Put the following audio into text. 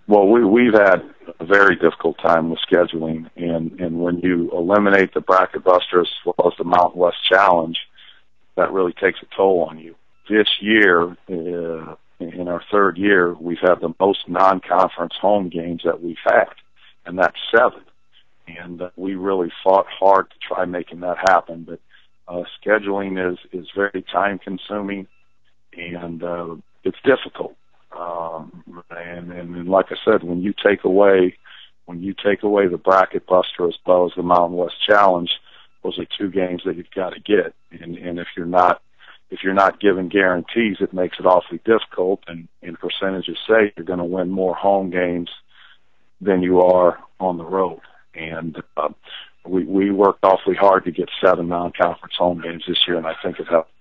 Well, we've had a very difficult time with scheduling, and when you eliminate the Bracket Busters as well as the Mountain West Challenge, that really takes a toll on you. This year, in our third year, we've had the most non-conference home games that we've had, and that's 7. And we really fought hard to try making that happen, but scheduling is very time-consuming, and it's difficult. And like I said, when you take away the Bracket Buster as well as the Mountain West Challenge, those are 2 games that you've got to get. And if you're not given guarantees, it makes it awfully difficult. And percentages say you're going to win more home games than you are on the road. And we worked awfully hard to get 7 non-conference home games this year, and I think it helped.